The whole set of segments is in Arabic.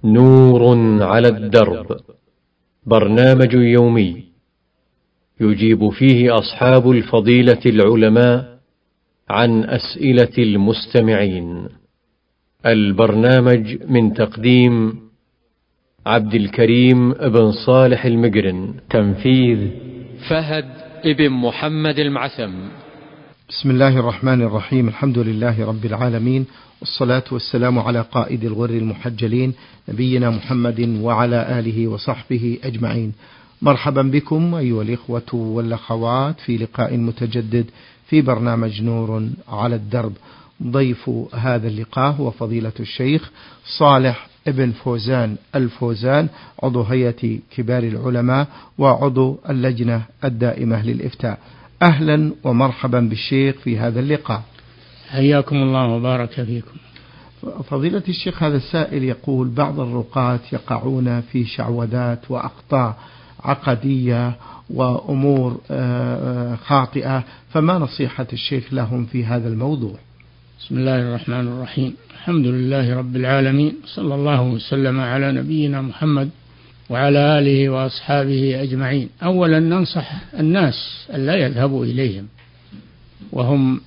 نور على الدرب، برنامج يومي يجيب فيه أصحاب الفضيلة العلماء عن أسئلة المستمعين. البرنامج من تقديم عبد الكريم بن صالح المقرن، تنفيذ فهد ابن محمد المعثم. بسم الله الرحمن الرحيم. الحمد لله رب العالمين، والصلاة والسلام على قائد الغر المحجلين نبينا محمد وعلى آله وصحبه أجمعين. مرحبا بكم أيها الإخوة والأخوات في لقاء متجدد في برنامج نور على الدرب. ضيف هذا اللقاء هو فضيلة الشيخ صالح ابن فوزان الفوزان، عضو هيئة كبار العلماء وعضو اللجنة الدائمة للإفتاء. أهلا ومرحبا بالشيخ في هذا اللقاء. حياكم الله وبارك فيكم. فضيلة الشيخ، هذا السائل يقول: بعض الرقاة يقعون في شعوذات وأخطاء عقدية وأمور خاطئة، فما نصيحة الشيخ لهم في هذا الموضوع؟ بسم الله الرحمن الرحيم. الحمد لله رب العالمين، صلى الله وسلم على نبينا محمد وعلى آله وأصحابه أجمعين. أولا ننصح الناس أن لا يذهبوا إليهم وهم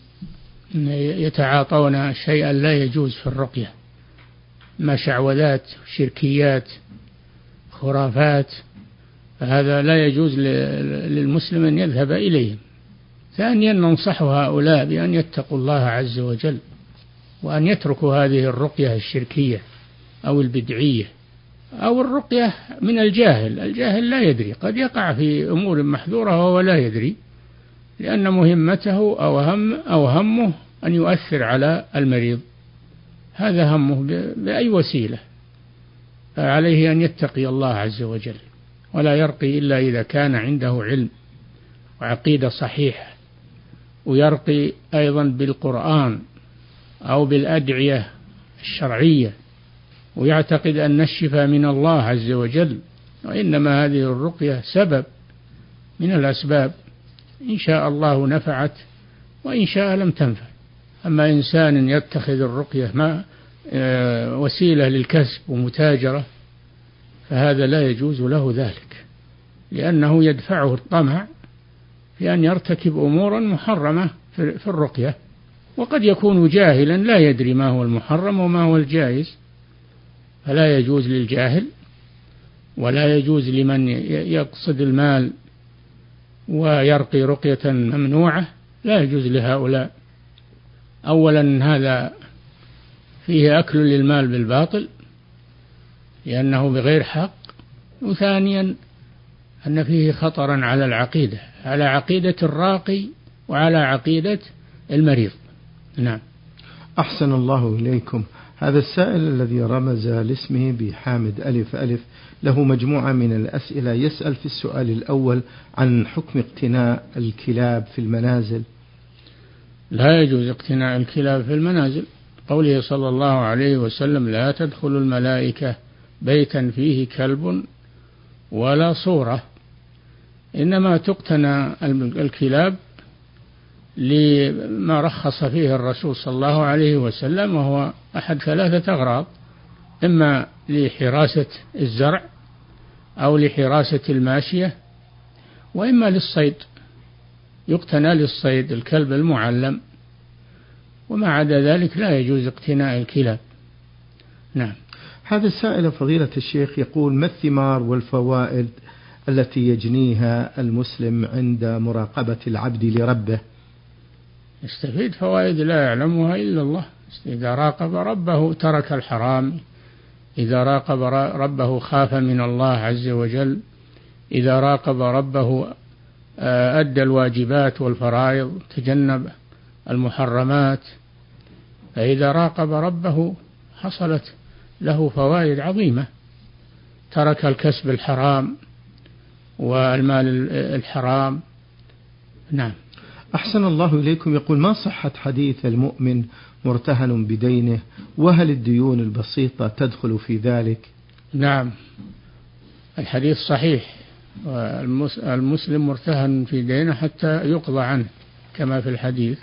يتعاطون شيئا لا يجوز في الرقية، ما شعوذات شركيات خرافات، فهذا لا يجوز للمسلم أن يذهب إليهم. ثانيا ننصح هؤلاء بأن يتقوا الله عز وجل وأن يتركوا هذه الرقية الشركية أو البدعية أو الرقية من الجاهل. الجاهل لا يدري، قد يقع في أمور محذورة وهو لا يدري، لأن مهمته أو همه أن يؤثر على المريض، هذا همه بأي وسيلة. فعليه أن يتقي الله عز وجل ولا يرقي إلا إذا كان عنده علم وعقيدة صحيحة، ويرقي أيضا بالقرآن أو بالأدعية الشرعية، ويعتقد أن الشفاء من الله عز وجل، وإنما هذه الرقية سبب من الأسباب، إن شاء الله نفعت وإن شاء لم تنفع. أما إنسان يتخذ الرقية وسيلة للكسب ومتاجرة، فهذا لا يجوز له ذلك، لأنه يدفعه الطمع في أن يرتكب أمورا محرمة في الرقية، وقد يكون جاهلا لا يدري ما هو المحرم وما هو الجائز، فلا يجوز للجاهل ولا يجوز لمن يقصد المال ويرقي رقية ممنوعة، لا يجوز لهؤلاء. أولا هذا فيه أكل للمال بالباطل لأنه بغير حق، وثانيا أن فيه خطرا على العقيدة، على عقيدة الراقي وعلى عقيدة المريض. نعم. أحسن الله إليكم. هذا السائل الذي رمز لاسمه بحامد ألف ألف له مجموعة من الأسئلة. يسأل في السؤال الأول عن حكم اقتناء الكلاب في المنازل. لا يجوز اقتناء الكلاب في المنازل، قوله صلى الله عليه وسلم: لا تدخل الملائكة بيتا فيه كلب ولا صورة. إنما تقتنى الكلاب لما رخص فيه الرسول صلى الله عليه وسلم، وهو أحد ثلاثة أغراض: إما لحراسة الزرع أو لحراسة الماشية، وإما للصيد، يقتنى للصيد الكلب المعلم، وما عدا ذلك لا يجوز اقتناء الكلاب. نعم. هذا السائل فضيلة الشيخ يقول: ما الثمار والفوائد التي يجنيها المسلم عند مراقبة العبد لربه؟ يستفيد فوائد لا يعلمها إلا الله. إذا راقب ربه ترك الحرام، إذا راقب ربه خاف من الله عز وجل، إذا راقب ربه أدى الواجبات والفرائض، تجنب المحرمات. فإذا راقب ربه حصلت له فوائد عظيمة، ترك الكسب الحرام والمال الحرام. نعم. أحسن الله إليكم. يقول: ما صحة حديث المؤمن مرتهن بدينه، وهل الديون البسيطة تدخل في ذلك؟ نعم، الحديث صحيح، المسلم مرتهن في دينه حتى يقضى عنه كما في الحديث،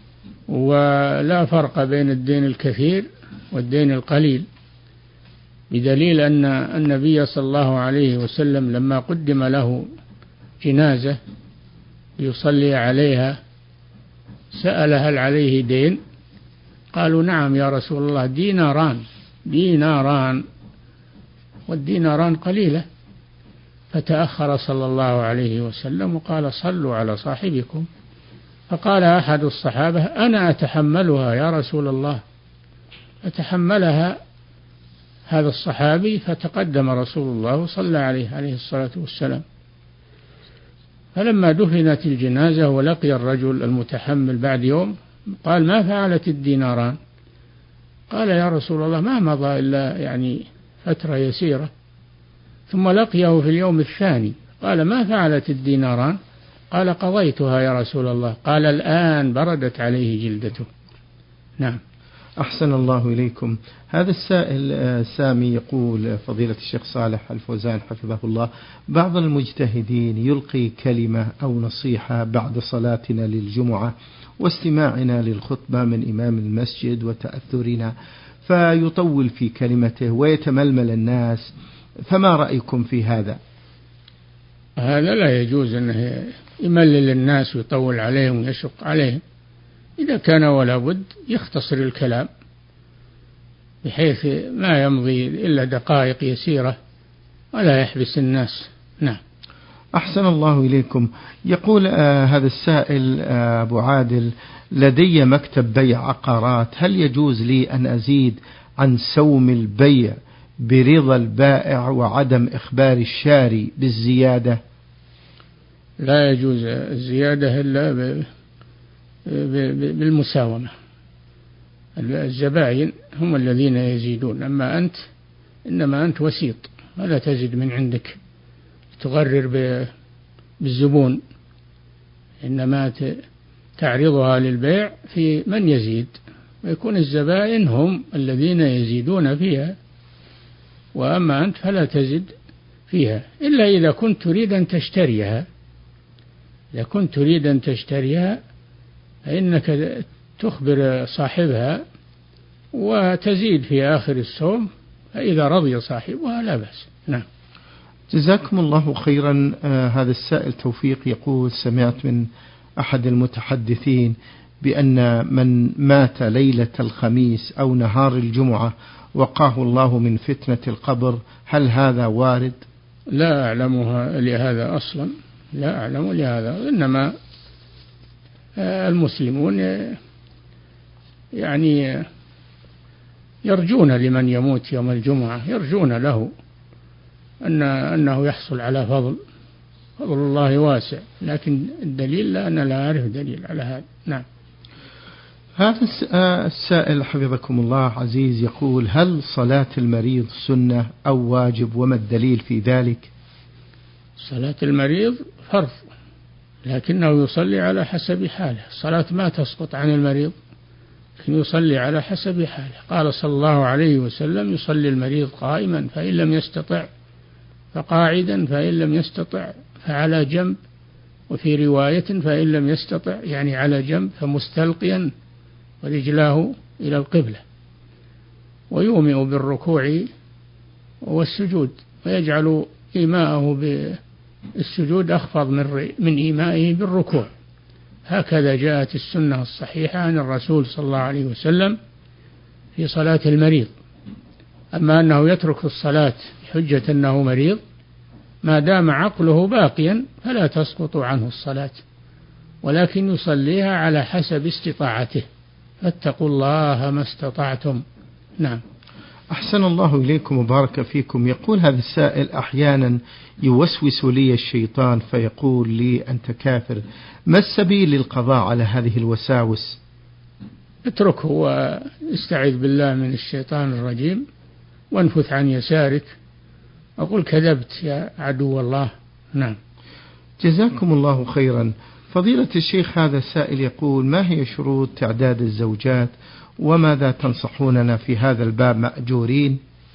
ولا فرق بين الدين الكثير والدين القليل. بدليل أن النبي صلى الله عليه وسلم لما قدم له جنازة يصلي عليها سأل هل عليه دين؟ قالوا نعم يا رسول الله، ديناران والديناران قليلة. فتأخر صلى الله عليه وسلم وقال صلوا على صاحبكم. فقال أحد الصحابة أنا أتحملها يا رسول الله. فتحملها هذا الصحابي، فتقدم رسول الله وصلى عليه الصلاة والسلام. فلما دفنت الجنازة ولقي الرجل المتحمل بعد يوم قال ما فعلت الديناران؟ قال يا رسول الله ما مضى إلا يعني فترة يسيرة. ثم لقيه في اليوم الثاني قال ما فعلت الديناران؟ قال قضيتها يا رسول الله. قال الآن بردت عليه جلدته. نعم. أحسن الله إليكم. هذا السائل سامي يقول فضيلة الشيخ صالح الفوزان حفظه الله، بعض المجتهدين يلقي كلمة أو نصيحة بعد صلاتنا للجمعة واستماعنا للخطبة من إمام المسجد وتأثرنا، فيطول في كلمته ويتململ الناس، فما رأيكم في هذا؟ هذا لا يجوز أنه يملل الناس ويطول عليهم ويشق عليهم. إذا كان ولا بد يختصر الكلام بحيث ما يمضي إلا دقائق يسيرة ولا يحبس الناس. نعم. أحسن الله إليكم. يقول هذا السائل أبو عادل لدي مكتب بيع عقارات، هل يجوز لي أن أزيد عن سوم البيع برضا البائع وعدم إخبار الشاري بالزيادة؟ لا يجوز الزيادة إلا بالمساومة. الزبائن هم الذين يزيدون، إنما أنت وسيط، ولا تزيد من عندك تغرر بالزبون، إنما تعرضها للبيع في من يزيد، ويكون الزبائن هم الذين يزيدون فيها، وأما أنت فلا تزد فيها إلا إذا كنت تريد أن تشتريها. إذا كنت تريد أن تشتريها فإنك تخبر صاحبها وتزيد في آخر السوم، فإذا رضي صاحبها لا بأس. نعم. جزاكم الله خيرا. هذا السائل توفيق يقول سمعت من أحد المتحدثين بأن من مات ليلة الخميس أو نهار الجمعة وقاه الله من فتنة القبر، هل هذا وارد؟ لا أعلمها لهذا أصلا، لا أعلم لهذا، إنما المسلمون يعني يرجون لمن يموت يوم الجمعة، يرجون له أنه يحصل على فضل الله واسع، لكن الدليل لا، أنا لا أعرف دليل على هذا. نعم. هذا السائل حفظكم الله عزيز يقول هل صلاة المريض سنة أو واجب، وما الدليل في ذلك؟ صلاة المريض فرض، لكنه يصلي على حسب حاله. الصلاة ما تسقط عن المريض، لكن يصلي على حسب حاله. قال صلى الله عليه وسلم يصلي المريض قائما فإن لم يستطع فقاعدا، فإن لم يستطع فعلى جنب، وفي رواية فإن لم يستطع يعني على جنب فمستلقيا ورجلاه إلى القبلة، ويومئ بالركوع والسجود، ويجعل إيماءه بالسجود أخفض من إيمائه بالركوع. هكذا جاءت السنة الصحيحة عن الرسول صلى الله عليه وسلم في صلاة المريض. أما أنه يترك الصلاة بحجة أنه مريض، ما دام عقله باقيا فلا تسقط عنه الصلاة، ولكن يصليها على حسب استطاعته، فاتقوا الله ما استطعتم. نعم. أحسن الله إليكم وبارك فيكم. يقول هذا السائل أحيانا يوسوس لي الشيطان فيقول لي أنت كافر، ما السبيل للقضاء على هذه الوساوس؟ اتركه واستعذ بالله من الشيطان الرجيم، وانفث عن يسارك أقول كذبت يا عدو الله. نعم. جزاكم الله خيرا. فضيلة الشيخ هذا السائل يقول ما هي شروط تعداد الزوجات، وماذا تنصحوننا في هذا الباب مأجورين؟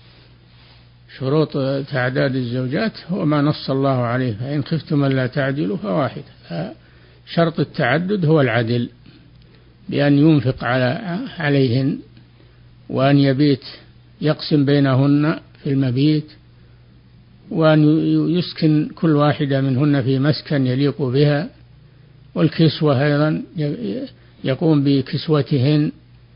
شروط تعداد الزوجات هو ما نص الله عليه، فإن خفتم ألا تعدلوا فواحدة. شرط التعدد هو العدل، بأن ينفق عليهن، وأن يبيت يقسم بينهن في المبيت، وأن يسكن كل واحدة منهن في مسكن يليق بها، والكسوة أيضا يقوم بكسوتهن.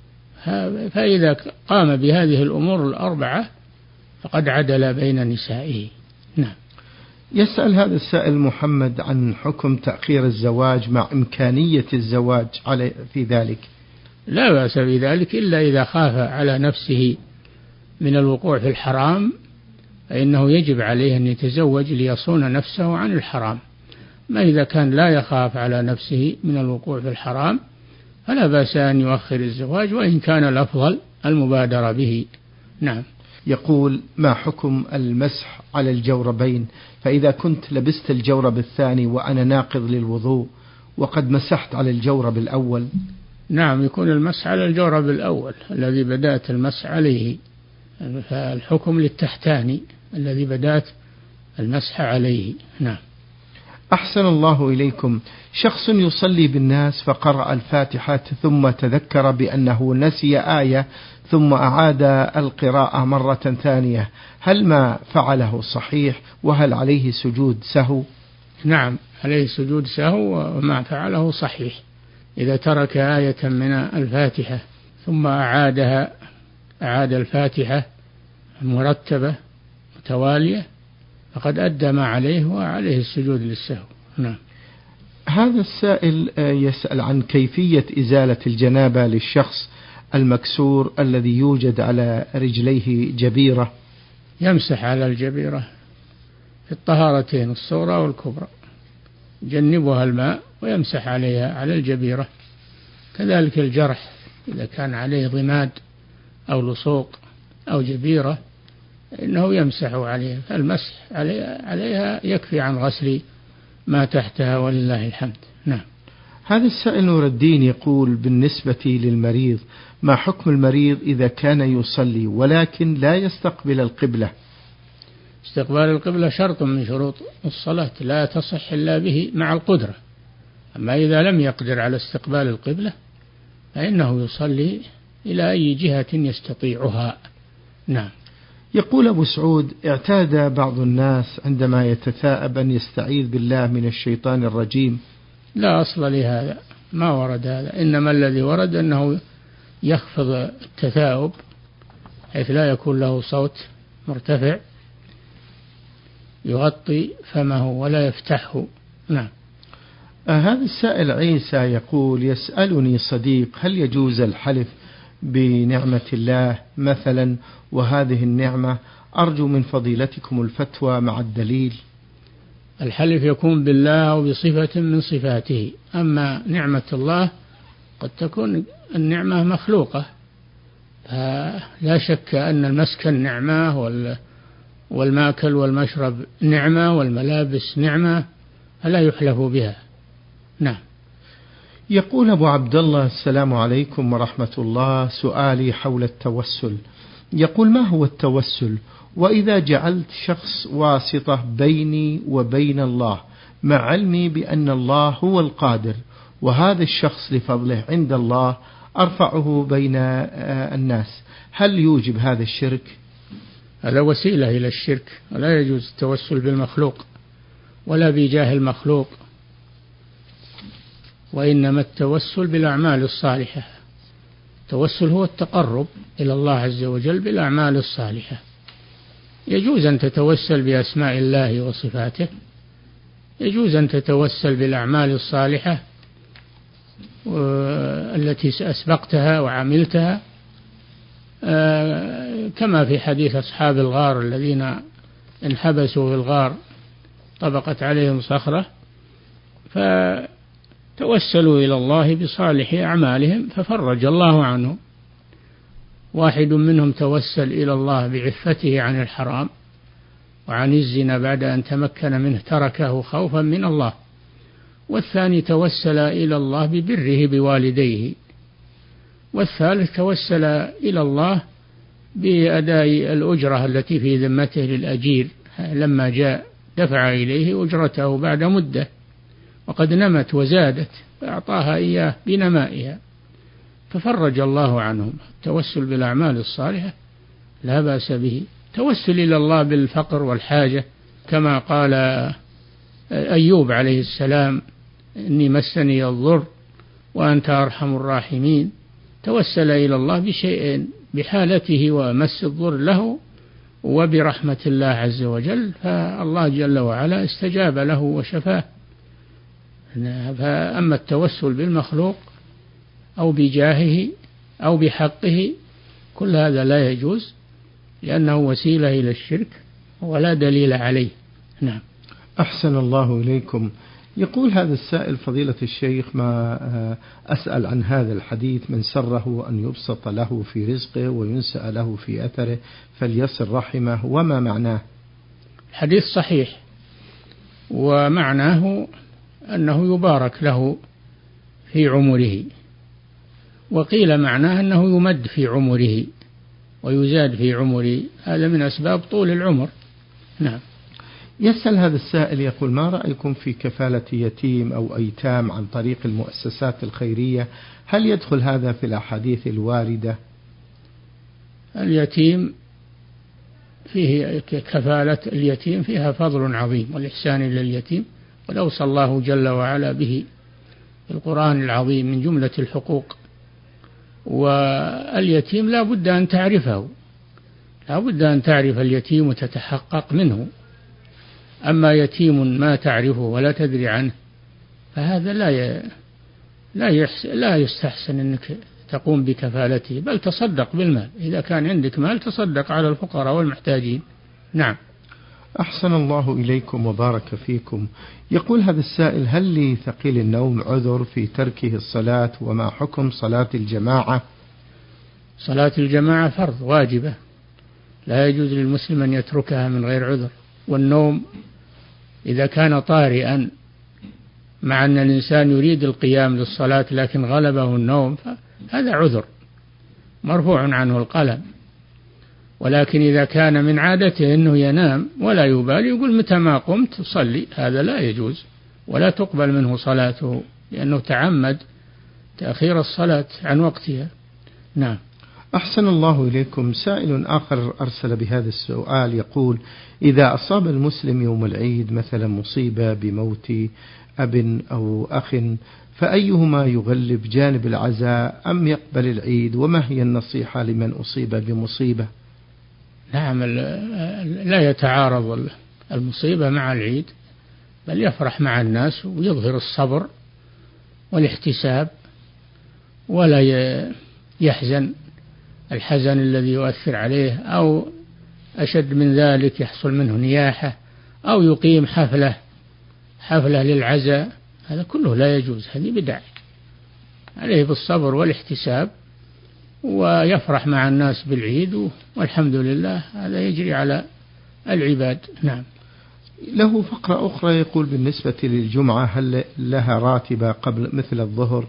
فإذا قام بهذه الأمور الأربعة فقد عدل بين نسائه. نعم. يسأل هذا السائل محمد عن حكم تأخير الزواج مع إمكانية الزواج في ذلك. لا بأس بذلك إلا إذا خاف على نفسه من الوقوع في الحرام، فإنه يجب عليه أن يتزوج ليصون نفسه عن الحرام. ما إذا كان لا يخاف على نفسه من الوقوع في الحرام فلا بأس أن يؤخر الزواج، وإن كان الأفضل المبادرة به. نعم. يقول: ما حكم المسح على الجوربين؟ فإذا كنت لبست الجورب الثاني وأنا ناقض للوضوء وقد مسحت على الجورب الأول. نعم، يكون المسح على الجورب الأول الذي بدأت المسح عليه، فالحكم للتحتاني الذي بدأت المسح عليه. نعم. أحسن الله إليكم. شخص يصلي بالناس فقرأ الفاتحة ثم تذكر بأنه نسي آية ثم أعاد القراءة مرة ثانية، هل ما فعله صحيح؟ وهل عليه سجود سهو؟ نعم، عليه سجود سهو، وما فعله صحيح. إذا ترك آية من الفاتحة ثم أعاد الفاتحة مرتبة متوالية فقد أدى ما عليه وعليه السجود للسهو. نعم. هذا السائل يسأل عن كيفية إزالة الجنابة للشخص المكسور الذي يوجد على رجليه جبيرة. يمسح على الجبيرة في الطهارتين الصغرى والكبرى، يجنبها الماء ويمسح عليها على الجبيرة. كذلك الجرح إذا كان عليه ضماد أو لصوق أو جبيرة إنه يمسح عليها، فالمسح عليها يكفي عن غسل ما تحتها ولله الحمد. نعم. هذا السائل نور الدين يقول: بالنسبة للمريض، ما حكم المريض إذا كان يصلي ولكن لا يستقبل القبلة؟ استقبال القبلة شرط من شروط الصلاة، لا تصح إلا به مع القدرة. أما إذا لم يقدر على استقبال القبلة فإنه يصلي إلى أي جهة يستطيعها. نعم. يقول أبو سعود: اعتاد بعض الناس عندما يتثاءب أن يستعيذ بالله من الشيطان الرجيم. لا أصل لهذا، ما ورد هذا، إنما الذي ورد أنه يخفض التثاؤب حيث لا يكون له صوت مرتفع، يغطي فمه ولا يفتحه. نعم. هذا السائل عيسى يقول: يسألني صديق: هل يجوز الحلف بنعمة الله مثلا، وهذه النعمة أرجو من فضيلتكم الفتوى مع الدليل. الحلف يكون بالله أو بصفة من صفاته، أما نعمة الله قد تكون النعمة مخلوقة، فلا شك أن المسكن نعمة والماكل والمشرب نعمة والملابس نعمة، فلا يحلف بها. نعم. يقول أبو عبد الله: السلام عليكم ورحمة الله، سؤالي حول التوسل. يقول: ما هو التوسل؟ وإذا جعلت شخص واسطة بيني وبين الله مع علمي بأن الله هو القادر، وهذا الشخص لفضله عند الله أرفعه بين الناس، هل يوجب هذا الشرك؟ هذا وسيلة إلى الشرك، ولا يجوز التوسل بالمخلوق ولا بجاه المخلوق، وإنما التوسل بالأعمال الصالحة. التوسل هو التقرب إلى الله عز وجل بالأعمال الصالحة. يجوز أن تتوسل بأسماء الله وصفاته، يجوز أن تتوسل بالأعمال الصالحة التي أسبقتها وعملتها، كما في حديث أصحاب الغار الذين انحبسوا في الغار طبقت عليهم صخرة فتوسلوا إلى الله بصالح أعمالهم ففرج الله عنهم. واحد منهم توسل إلى الله بعفته عن الحرام وعن الزنا بعد أن تمكن منه تركه خوفا من الله، والثاني توسل إلى الله ببره بوالديه، والثالث توسل إلى الله بأداء الأجرة التي في ذمته للأجير لما جاء دفع إليه أجرته بعد مدة وقد نمت وزادت فأعطاها إياه بنمائها ففرج الله عنهم. التوسل بالأعمال الصالحة لا بأس به. توسل إلى الله بالفقر والحاجة، كما قال أيوب عليه السلام: إني مسني الضر وأنت أرحم الراحمين. توسل إلى الله بشيئين: بحالته ومس الضر له، وبرحمة الله عز وجل، فالله جل وعلا استجاب له وشفاه. فأما التوسل بالمخلوق أو بجاهه أو بحقه كل هذا لا يجوز، لأنه وسيلة إلى الشرك ولا دليل عليه. نعم. أحسن الله إليكم. يقول هذا السائل: فضيلة الشيخ، ما أسأل عن هذا الحديث: من سره أن يبسط له في رزقه وينسأ له في أثره فليصل رحمه، وما معناه؟ الحديث صحيح، ومعناه أنه يبارك له في عمره، وقيل معناه أنه يمد في عمره ويزاد في عمره، هذا من أسباب طول العمر. نعم. يسأل هذا السائل يقول: ما رأيكم في كفالة يتيم أو أيتام عن طريق المؤسسات الخيرية؟ هل يدخل هذا في الأحاديث الواردة؟ اليتيم فيه كفالة اليتيم فيها فضل عظيم والإحسان إلى اليتيم، قد أوصى الله جل وعلا به في القرآن العظيم من جملة الحقوق. واليتيم لا بد أن تعرفه، لا بد أن تعرف اليتيم وتتحقق منه. أما يتيم ما تعرفه ولا تدري عنه فهذا لا يستحسن أنك تقوم بكفالته، بل تصدق بالمال، إذا كان عندك مال تصدق على الفقراء والمحتاجين. نعم. أحسن الله إليكم وبارك فيكم. يقول هذا السائل: هل لثقيل النوم عذر في تركه الصلاة، وما حكم صلاة الجماعة؟ صلاة الجماعة فرض واجبة، لا يجوز للمسلم أن يتركها من غير عذر. والنوم إذا كان طارئا، مع أن الإنسان يريد القيام للصلاة لكن غلبه النوم، فهذا عذر مرفوع عنه القلم. ولكن إذا كان من عادته أنه ينام ولا يبالي، يقول متى ما قمت صلي، هذا لا يجوز ولا تقبل منه صلاته، لأنه تعمد تأخير الصلاة عن وقتها. نعم. أحسن الله إليكم. سائل آخر أرسل بهذا السؤال يقول: إذا أصاب المسلم يوم العيد مثلا مصيبة بموت أب أو أخ، فأيهما يغلب، جانب العزاء أم يقبل العيد؟ وما هي النصيحة لمن أصيب بمصيبة؟ نعم، لا يتعارض المصيبة مع العيد، بل يفرح مع الناس ويظهر الصبر والاحتساب، ولا يحزن الحزن الذي يؤثر عليه، أو أشد من ذلك يحصل منه نياحة، أو يقيم حفلة للعزاء، هذا كله لا يجوز، هذه بدع. عليه بالصبر والاحتساب، ويفرح مع الناس بالعيد، والحمد لله، هذا يجري على العباد. نعم. له فقرة أخرى يقول: بالنسبة للجمعة هل لها راتبة قبل مثل الظهر؟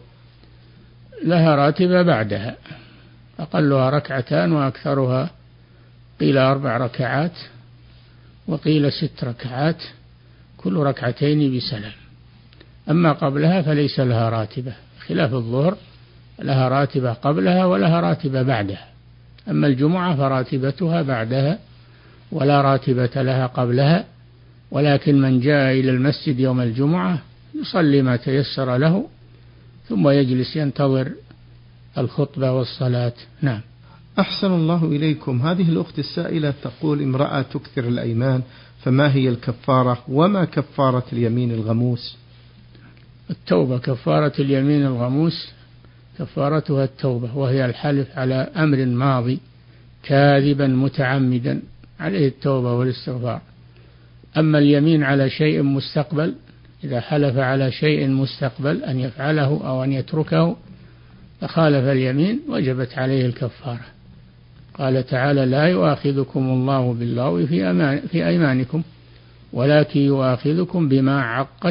لها راتبة بعدها، أقلها 2 وأكثرها قيل 4 ركعات وقيل 6 ركعات، كل 2 بسلام. أما قبلها فليس لها راتبة، خلاف الظهر لها راتبة قبلها ولها راتبة بعدها. أما الجمعة فراتبتها بعدها ولا راتبة لها قبلها، ولكن من جاء إلى المسجد يوم الجمعة يصلي ما تيسر له ثم يجلس ينتظر الخطبة والصلاة. نعم. أحسن الله إليكم. هذه الأخت السائلة تقول: امرأة تكثر الأيمان، فما هي الكفارة، وما كفارة اليمين الغموس؟ التوبة. كفارة اليمين الغموس كفارتها التوبة، وهي الحلف على أمر ماضي كاذبا متعمدا، عليه التوبة والاستغفار. أما اليمين على شيء مستقبل، إذا حلف على شيء مستقبل أن يفعله أو أن يتركه فخالف اليمين وجبت عليه الكفارة. قال تعالى: لا يؤاخذكم الله باللغو في أيمانكم ولكن يؤاخذكم بما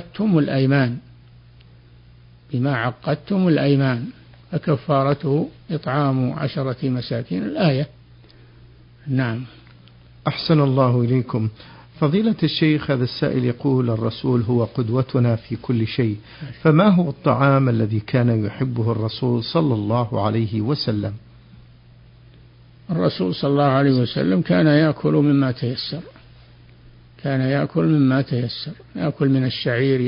عقدتم الأيمان فكفارته إطعام 10 مساكين، الآية. نعم. أحسن الله إليكم. فضيلة الشيخ، هذا السائل يقول: الرسول هو قدوتنا في كل شيء، فما هو الطعام الذي كان يحبه الرسول صلى الله عليه وسلم؟ الرسول صلى الله عليه وسلم كان يأكل مما تيسر، يأكل من الشعير،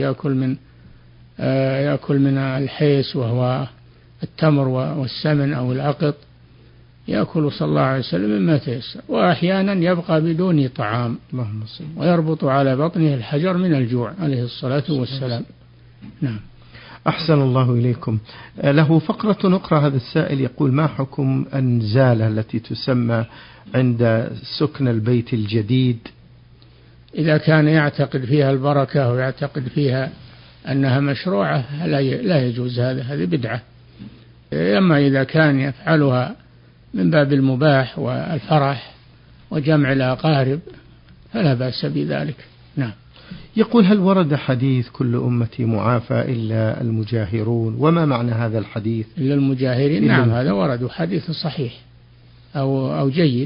يأكل من الحيس وهو التمر والسمن أو العقط، يأكل صلى الله عليه وسلم مما تيسر، وأحيانا يبقى بدون طعام ويربط على بطنه الحجر من الجوع عليه الصلاة والسلام. نعم. أحسن الله إليكم. له فقرة أخرى هذا السائل يقول: ما حكم النزالة التي تسمى عند سكن البيت الجديد؟ إذا كان يعتقد فيها البركة ويعتقد فيها أنها مشروعة لا يجوز هذه بدعة. أما إذا كان يفعلها من باب المباح والفرح وجمع الأقارب فلا بأس بذلك. نعم. يقول: هل ورد حديث كل أمتي معافى إلا المجاهرون؟ وما معنى هذا الحديث؟ إلا المجاهرين؟ نعم، هذا ورد حديث صحيح أو جيد،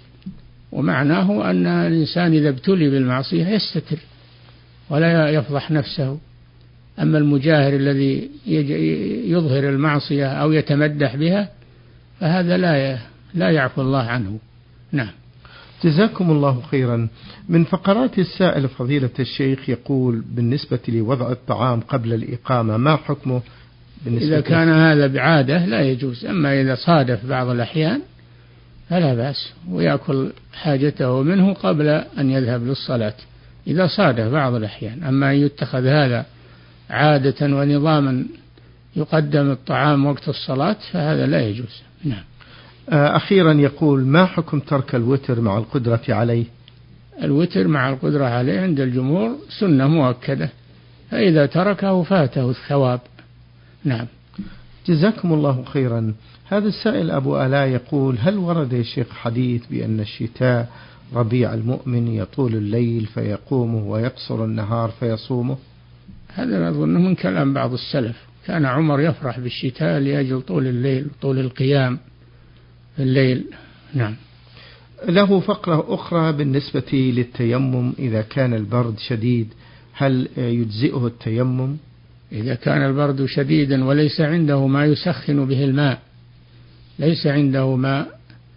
ومعناه أن الإنسان إذا ابتلي بالمعصية يستتر ولا يفضح نفسه. أما المجاهر الذي يظهر المعصية أو يتمدح بها فهذا لا يعفو الله عنه. نعم. جزاكم الله خيرا. من فقرات السائل فضيلة الشيخ يقول: بالنسبة لوضع الطعام قبل الإقامة ما حكمه؟ إذا كان هذا بعادة لا يجوز، أما إذا صادف بعض الأحيان فلا بأس، ويأكل حاجته منه قبل أن يذهب للصلاة إذا صادف بعض الأحيان. أما أن يتخذ هذا عادة ونظاما يقدم الطعام وقت الصلاة فهذا لا يجوز. نعم. أخيرا يقول: ما حكم ترك الوتر مع القدرة عليه؟ الوتر مع القدرة عليه عند الجمهور سنة مؤكدة، فإذا تركه فاته الثواب. نعم. جزاكم الله خيرا. هذا السائل أبو آلاء يقول: هل ورد يا شيخ حديث بأن الشتاء ربيع المؤمن يطول الليل فيقومه ويقصر النهار فيصومه؟ هذا أظن من كلام بعض السلف. كان عمر يفرح بالشتاء لأجل طول الليل، طول القيام في الليل. نعم. له فقرة أخرى بالنسبة للتيمم: إذا كان البرد شديد هل يجزئه التيمم؟ إذا كان البرد شديدا وليس عنده ما يسخن به الماء، ليس عنده ماء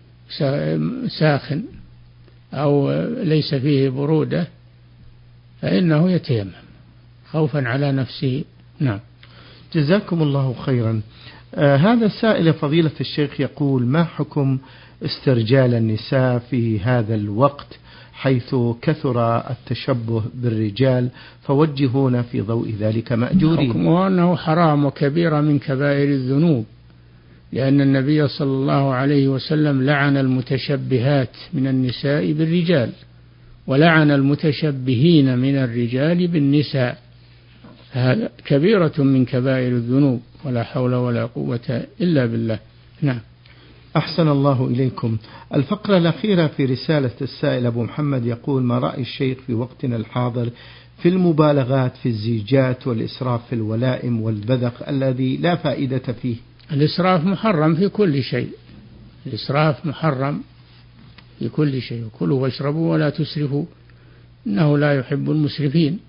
ساخن أو ليس فيه برودة فإنه يتيمم خوفا على نفسه. نعم. جزاكم الله خيرا. هذا السائل فضيلة الشيخ يقول: ما حكم استرجال النساء في هذا الوقت حيث كثر التشبه بالرجال، فوجهونا في ضوء ذلك مأجورين؟ حكمه أنه حرام وكبيرة من كبائر الذنوب، لأن النبي صلى الله عليه وسلم لعن المتشبهات من النساء بالرجال، ولعن المتشبهين من الرجال بالنساء. هذا كبيرة من كبائر الذنوب، ولا حول ولا قوة إلا بالله. نعم. أحسن الله إليكم. الفقرة الأخيرة في رسالة السائل أبو محمد يقول: ما رأي الشيخ في وقتنا الحاضر في المبالغات في الزيجات والإسراف في الولائم والبذخ الذي لا فائدة فيه؟ الإسراف محرم في كل شيء، الإسراف محرم في كل شيء. كلوا واشربوا ولا تسرفوا إنه لا يحب المسرفين.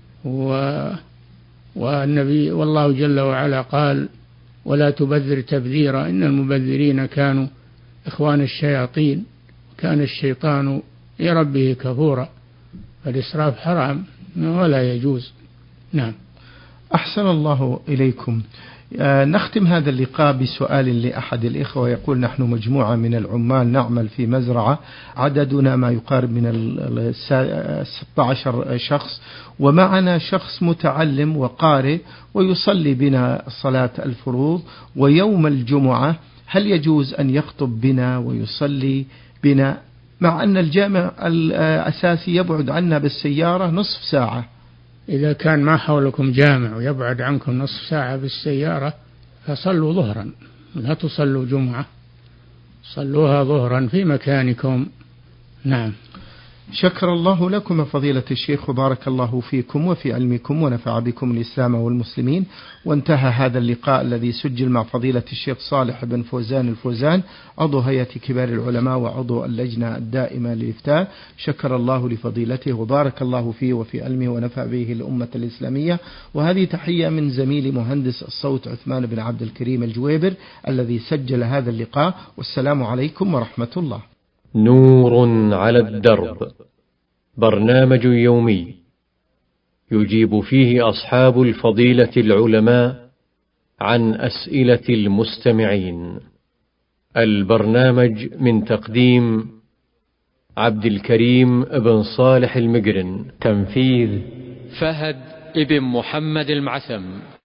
والنبي والله جل وعلا قال: ولا تبذر تبذيرا إن المبذرين كانوا إخوان الشياطين وكان الشيطان لربه كفورا. فالإسراف حرام ولا يجوز. نعم. أحسن الله إليكم. نختم هذا اللقاء بسؤال لأحد الإخوة يقول: نحن مجموعة من العمال نعمل في مزرعة، عددنا ما يقارب من 16 شخص، ومعنا شخص متعلم وقارئ ويصلي بنا صلاة الفروض، ويوم الجمعة هل يجوز أن يخطب بنا ويصلي بنا مع أن الجامع الأساسي يبعد عنا بالسيارة نصف ساعة؟ إذا كان ما حولكم جامع ويبعد عنكم نصف ساعة بالسيارة فصلوا ظهرا، لا تصلوا جمعة، صلوها ظهرا في مكانكم. نعم. شكر الله لكم فضيلة الشيخ وبارك الله فيكم وفي علمكم ونفع بكم الإسلام والمسلمين. وانتهى هذا اللقاء الذي سجل مع فضيلة الشيخ صالح بن فوزان الفوزان عضو هيئة كبار العلماء وعضو اللجنة الدائمة للإفتاء. شكر الله لفضيلته وبارك الله فيه وفي علمه ونفع به الأمة الإسلامية. وهذه تحية من زميل مهندس الصوت عثمان بن عبد الكريم الجويبر الذي سجل هذا اللقاء. والسلام عليكم ورحمة الله. نور على الدرب، برنامج يومي يجيب فيه أصحاب الفضيلة العلماء عن أسئلة المستمعين. البرنامج من تقديم عبد الكريم بن صالح المقرن، تنفيذ فهد بن محمد المعثم.